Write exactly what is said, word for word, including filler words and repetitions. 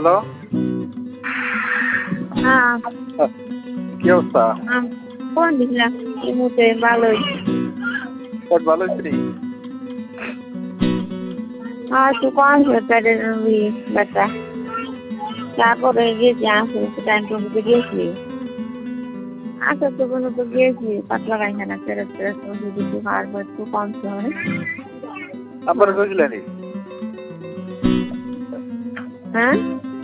Hello. হ্যাঁ। কি অবস্থা? ফোন দিছিলাম এই মুহূর্তে ভালোই। পেট ভালো হয়েছে নি? হ্যাঁ একটু কম পেটের ব্যথা। তারপরে গিয়েছি আসে একটু টাইম টুকুতে গিয়েছি। আচ্ছা তো কোনো তো গিয়েছি পাতলা পায়খানা ফেরত ফেরত ওষুধ একটু খাওয়ার পর একটু কমছে অনেক। আপনারা কইছিলেন? হ্যাঁ